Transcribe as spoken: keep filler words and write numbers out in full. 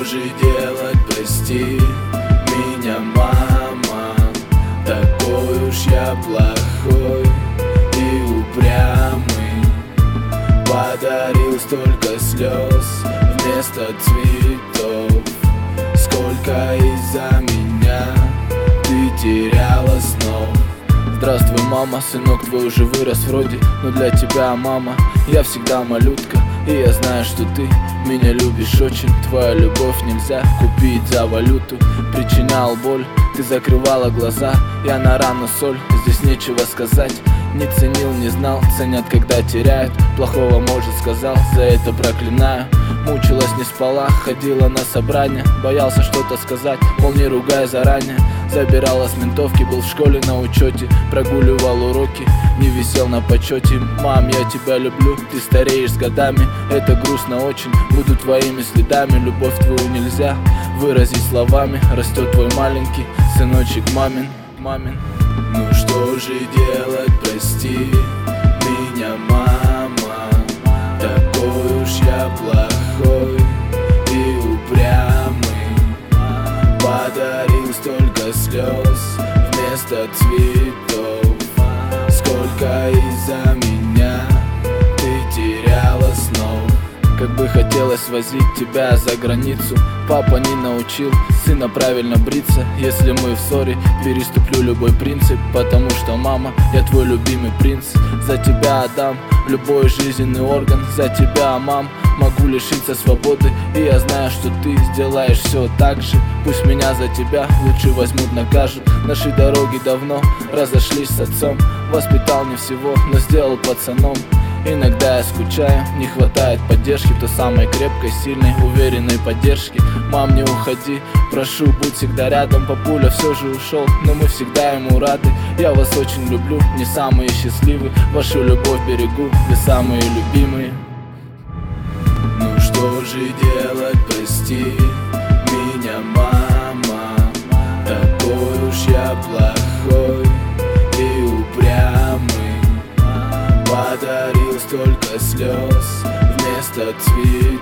же делать, прости меня, мама. Такой уж я плохой и упрямый. Подарил столько слез вместо цветов. Сколько из-за меня ты теряла снов. Здравствуй, мама, сынок твой уже вырос вроде, но для тебя, мама, я всегда малютка. И я знаю, что ты меня любишь очень. Твоя любовь нельзя купить за валюту. Причинял боль, ты закрывала глаза. Я на рану соль, здесь нечего сказать. Не ценил, не знал, ценят, когда теряют. Плохого, может, сказал, за это проклинаю. Мучилась, не спала, ходила на собрания. Боялся что-то сказать, мол, не ругай заранее. Забирала с ментовки, был в школе на учете. Прогуливал уроки, не висел на почете. Мам, я тебя люблю, ты стареешь с годами. Это грустно очень, буду твоими следами. Любовь твою нельзя выразить словами. Растет твой маленький сыночек мамин, мамин. Ну что же делать, прости меня, мама. Такой уж я плохой и упрямый. Подарил столько слез вместо цветов. Сколько из-за меня ты теряла снов. Как бы хотелось возить тебя за границу. Папа не научил сына правильно бриться. Если мы в ссоре, переступлю любой принцип. Потому что, мама, я твой любимый принц. За тебя отдам любой жизненный орган. За тебя, мам, могу лишиться свободы. И я знаю, что ты сделаешь все так же. Пусть меня за тебя лучше возьмут, накажут. Наши дороги давно разошлись с отцом. Воспитал не всего, но сделал пацаном. Иногда я скучаю, не хватает поддержки. Той самой крепкой, сильной, уверенной поддержки. Мам, не уходи, прошу, будь всегда рядом. Папуля все же ушел, но мы всегда ему рады. Я вас очень люблю, не самые счастливые. Вашу любовь берегу, вы самые любимые. Ну что же делать, прости меня, мама. Такой уж я плохой и упрямый. Подарил столько слез вместо цветов.